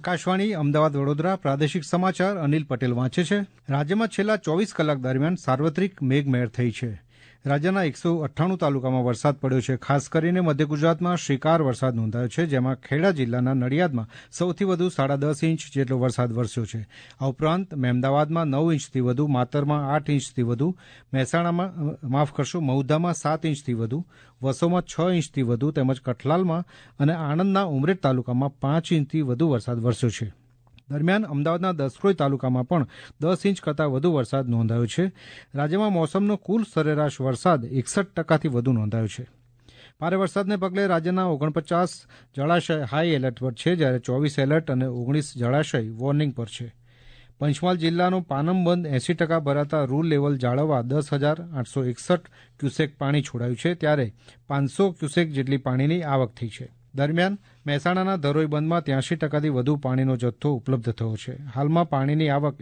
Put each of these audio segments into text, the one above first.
આકાશવાણી અમદાવાદ વડોદરા પ્રાદેશિક સમાચાર અનિલ પટેલ વાંચે છે. રાજ્યમાં છેલ્લા 24 કલાક દરમિયાન સાર્વત્રિક મેઘમહેર થઈ છે. રાજ્યના 198 તાલુકામાં વરસાદ પડ્યો છે. ખાસ કરીને મધ્ય ગુજરાતમાં શ્રીકાર વરસાદ નોંધાયો છે, જેમાં ખેડા જિલ્લાના નડિયાદમાં સૌથી વધુ 10.5 ઇંચ જેટલો વરસાદ વરસ્યો છે. આ ઉપરાંત મહેમદાવાદમાં 9 ઇંચથી વધુ, માતરમાં 8 ઇંચથી વધુ, મહુધામાં 7 ઇંચથી વધુ, વસોમાં 6 ઇંચથી વધુ તેમજ કઠલાલમાં અને આણંદના ઉમરેઠ તાલુકામાં 5 ઇંચથી વધુ વરસાદ વરસ્યો છે. દરમિયાન અમદાવાદના દસક્રોઈ તાલુકામાં પણ 10 ઇંચ કરતાં વધુ વરસાદ નોંધાયો છે. રાજ્યમાં મોસમનો કુલ સરેરાશ વરસાદ 61%થી વધુ નોંધાયો છે. ભારે વરસાદને પગલે રાજ્યના 49 જળાશય હાઈ એલર્ટ પર છે, જ્યારે 24 એલર્ટ અને 19 જળાશય વોર્નિંગ પર છે. પંચમહાલ જિલ્લાનો પાનમ બંધ 80% ભરાતા રૂલ લેવલ જાળવવા 10,861 ક્યુસેક પાણી છોડાયું છે, ત્યારે 500 ક્યુસેક જેટલી પાણીની આવક થઈ છે. દરમિયાન મહેસાણાના ધરોઈ બંધમાં 83%થી વધુ પાણીનો જથ્થો ઉપલબ્ધ થયો છે. હાલમાં પાણીની આવક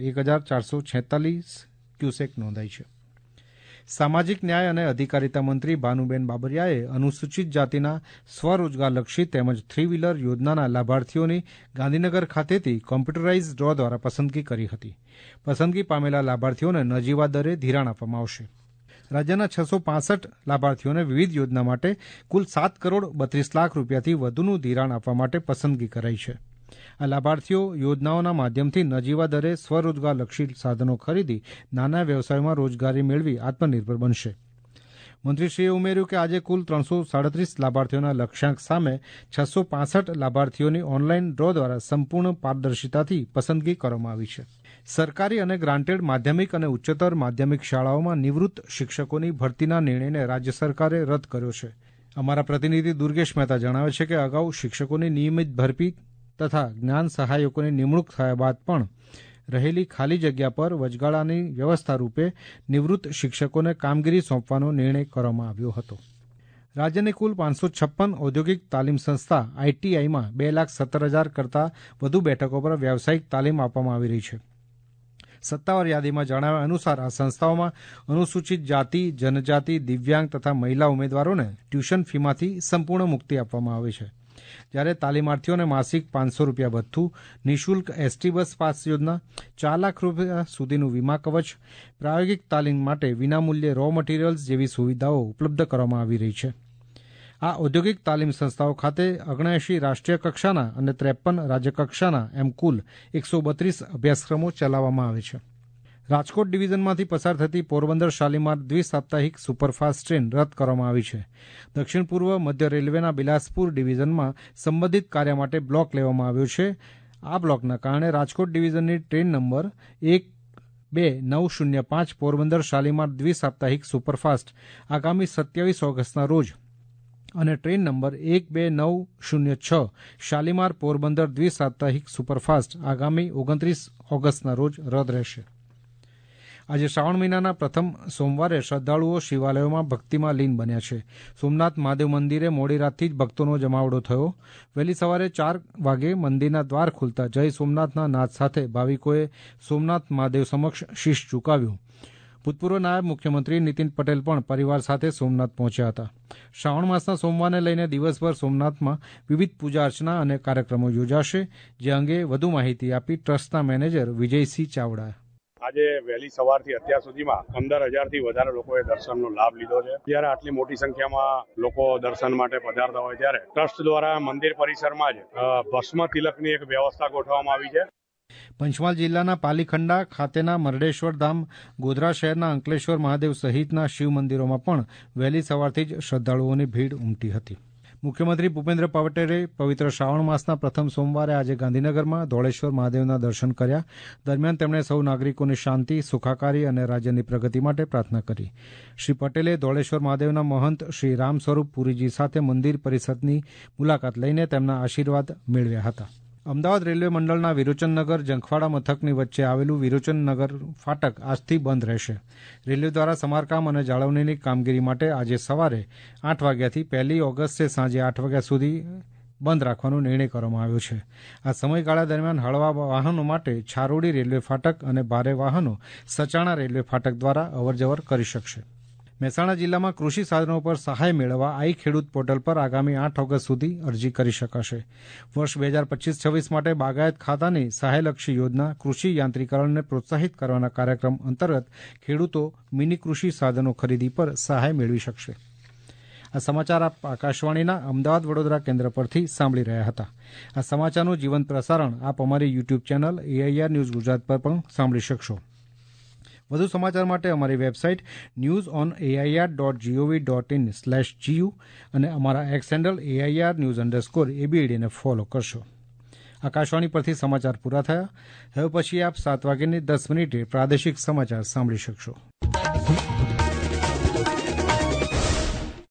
1,446 ક્યુસેક નોંધાઈ છે. સામાજિક ન્યાય અને અધિકારિતા મંત્રી ભાનુબેન બાબરિયાએ અનુસૂચિત જાતિના સ્વરોજગારલક્ષી તેમજ 3 વ્હીલર યોજનાના લાભાર્થીઓની ગાંધીનગર ખાતેથી કોમ્પ્યુટરાઇઝ ડ્રો દ્વારા પસંદગી કરી હતી. પસંદગી પામેલા લાભાર્થીઓને નજીવા દરે ધિરાણ આપવામાં આવશે. રાજ્યના 665 લાભાર્થીઓને વિવિધ યોજના માટે કુલ 7 કરોડ 32 લાખ રૂપિયાથી વધુનું ધિરાણ આપવા માટે પસંદગી કરાઈ છે. આ લાભાર્થીઓ યોજનાઓના માધ્યમથી નજીવા દરે સ્વરોજગારલક્ષી સાધનો ખરીદી નાના વ્યવસાયોમાં રોજગારી મેળવી આત્મનિર્ભર બનશે. મંત્રીશ્રીએ ઉમેર્યું કે આજે કુલ 337 લાભાર્થીઓના લક્ષ્યાંક સામે 665 લાભાર્થીઓની ઓનલાઈન ડ્રો દ્વારા સંપૂર્ણ પારદર્શિતાથી પસંદગી કરવામાં આવી છે. સરકારી અને ગ્રાન્ટેડ માધ્યમિક અને ઉચ્ચતર માધ્યમિક શાળાઓમાં નિવૃત્ત શિક્ષકોની ભરતીના નિર્ણયને રાજ્ય સરકારે રદ કર્યો છે. અમારા પ્રતિનિધિ દુર્ગેશ મહેતા જણાવે છે કે અગાઉ શિક્ષકોની નિયમિત ભરતી તથા જ્ઞાન સહાયકોની નિમણૂક થયા બાદ પણ રહેલી ખાલી જગ્યા પર વચગાળાની વ્યવસ્થા રૂપે નિવૃત્ત શિક્ષકોને કામગીરી સોંપવાનો નિર્ણય કરવામાં આવ્યો હતો. રાજ્યની કુલ 556 ઔદ્યોગિક તાલીમ સંસ્થા આઈટીઆઈમાં 2,17,000 કરતાં વધુ બેઠકો પર વ્યાવસાયિક તાલીમ આપવામાં આવી રહી છે. સત્તાવાર યાદીમાં જણાવ્યા અનુસાર આ સંસ્થાઓમાં અનુસૂચિત જાતિ, જનજાતિ, દિવ્યાંગ તથા મહિલા ઉમેદવારોને ટ્યુશન ફીમાંથી સંપૂર્ણ મુક્તિ આપવામાં આવે છે. જ્યારે તાલીમાર્થીઓને માસિક 500 રૂપિયા ભથ્થું, નિઃશુલ્ક એસટી બસ પાસ યોજના, 4 લાખ રૂપિયા સુધીનું વીમા કવચ, પ્રાયોગિક તાલીમ માટે વિનામૂલ્યે રો મટીરીયલ્સ જેવી સુવિધાઓ ઉપલબ્ધ કરવામાં આવી રહી છે. આ ઔદ્યોગિક તાલીમ સંસ્થાઓ ખાતે 79 રાષ્ટ્રીય કક્ષાના અને 53 રાજ્ય કક્ષાના એમ કુલ 132 અભ્યાસક્રમો ચલાવવામાં આવે છે. રાજકોટ ડિવિઝનમાંથી પસાર થતી પોરબંદર શાલીમાર દ્વિસાપ્તાહિક સુપરફાસ્ટ ટ્રેન રદ કરવામાં આવી છે. દક્ષિણ પૂર્વ મધ્ય રેલવેના બિલાસપુર ડિવિઝનમાં સંબંધિત કાર્ય માટે બ્લોક લેવામાં આવ્યો છે. આ બ્લોકના કારણે રાજકોટ ડિવિઝનની ટ્રેન નંબર 12905 પોરબંદર શાલીમાર દ્વિસાપ્તાહિક સુપરફાસ્ટ આગામી 27 ઓગસ્ટના રોજ અને ટ્રેન નંબર 12906 શાલીમાર પોરબંદર દ્વિસાપ્તાહિક સુપરફાસ્ટ આગામી 29 ઓગસ્ટના રોજ રદ રહેશે. આજે શ્રાવણ મહિનાના પ્રથમ સોમવારે શ્રદ્ધાળુઓ શિવાલયોમાં ભક્તિમાં લીન બન્યા છે. સોમનાથ મહાદેવ મંદિરે મોડી રાતથી જ ભક્તોનો જમાવડો થયો. વહેલી સવારે 4 વાગે મંદિરના દ્વાર ખુલતા જય સોમનાથના નાદ સાથે ભાવિકોએ સોમનાથ મહાદેવ સમક્ષ શીશ ઝુકાવ્યું. ભૂતપૂર્વ નાયબ મુખ્યમંત્રી નીતિન પટેલ પણ પરિવાર સાથે સોમનાથ પહોંચ્યા હતા. શ્રાવણ માસના સોમવારને લઈને દિવસભર સોમનાથમાં વિવિધ પૂજા અર્ચના અને કાર્યક્રમો યોજાશે. જે અંગે વધુ માહિતી આપી ટ્રસ્ટના મેનેજર વિજયસિંહ ચાવડા. આજે વહેલી સવારથી અત્યાર સુધીમાં 15,000થી વધારે લોકોએ દર્શનનો લાભ લીધો છે. ત્યારે આટલી મોટી સંખ્યામાં લોકો દર્શન માટે પધારતા હોય ત્યારે ટ્રસ્ટ દ્વારા મંદિર પરિસરમાં જ ભસ્મ તિલકની એક વ્યવસ્થા ગોઠવવામાં આવી છે. પંચમહાલ જિલ્લાના પાલીખંડા ખાતેના મરડેશ્વર ધામ, ગોધરા શહેરના અંકલેશ્વર મહાદેવ સહિતના શિવ મંદિરોમાં પણ વહેલી સવારથી જ શ્રદ્ધાળુઓની ભીડ ઉમટી હતી. મુખ્યમંત્રી ભૂપેન્દ્ર પટેલે પવિત્ર શ્રાવણ માસના પ્રથમ સોમવારે આજે ગાંધીનગરમાં ધોળેશ્વર મહાદેવના દર્શન કર્યા. દરમિયાન તેમણે સૌ નાગરિકોની શાંતિ, સુખાકારી અને રાજ્યની પ્રગતિ માટે પ્રાર્થના કરી. શ્રી પટેલે ધોળેશ્વર મહાદેવના મહંત શ્રી રામ સ્વરૂપ પુરીજી સાથે મંદિર પરિસરની મુલાકાત લઈને તેમના આશીર્વાદ મેળવ્યા હતા. અમદાવાદ રેલવે મંડળના વિરોચનનગર જંખવાડા મથકની વચ્ચે આવેલું વિરોચનનગર ફાટક આજથી બંધ રહેશે. રેલવે દ્વારા સમારકામ અને જાળવણીની કામગીરી માટે આજે સવારે 8 વાગ્યાથી 1 ઓગસ્ટે સાંજે 8 વાગ્યા સુધી બંધ રાખવાનો નિર્ણય કરવામાં આવ્યો છે. આ સમયગાળા દરમિયાન હળવા વાહનો માટે છારોડી રેલવે ફાટક અને ભારે વાહનો સચાણા રેલવે ફાટક દ્વારા અવરજવર કરી શકશે. મહેસાણા જિલ્લામાં કૃષિ સાધનો પર સહાય મેળવવા આઈ ખેડૂત પોર્ટલ પર આગામી 8 ઓગસ્ટ સુધી અરજી કરી શકાશે. વર્ષ 2025-26 માટે બાગાયત ખાતાની સહાયલક્ષી યોજના કૃષિ યાંત્રીકરણને પ્રોત્સાહિત કરવાના કાર્યક્રમ અંતર્ગત ખેડૂતો મિની કૃષિ સાધનો ખરીદી પર સહાય મેળવી શકશે. આ સમાચાર આપ આકાશવાણીના અમદાવાદ વડોદરા કેન્દ્ર પરથી સાંભળી રહ્યા હતા. આ સમાચારનું જીવંત પ્રસારણ આપ અમારી YouTube channel AIR news Gujarat પર પણ સાંભળી શકશો. વધુ સમાચાર માટે અમારી વેબસાઇટ newsonair.gov.in/gu અને અમારા એક્સ હેન્ડલ AIR_news_ ને ફોલો કરશો. આકાશવાણી પરથી સમાચાર પૂરા થયા. હવે પછી આપ 7:10 પ્રાદેશિક સમાચાર સાંભળી શકશો.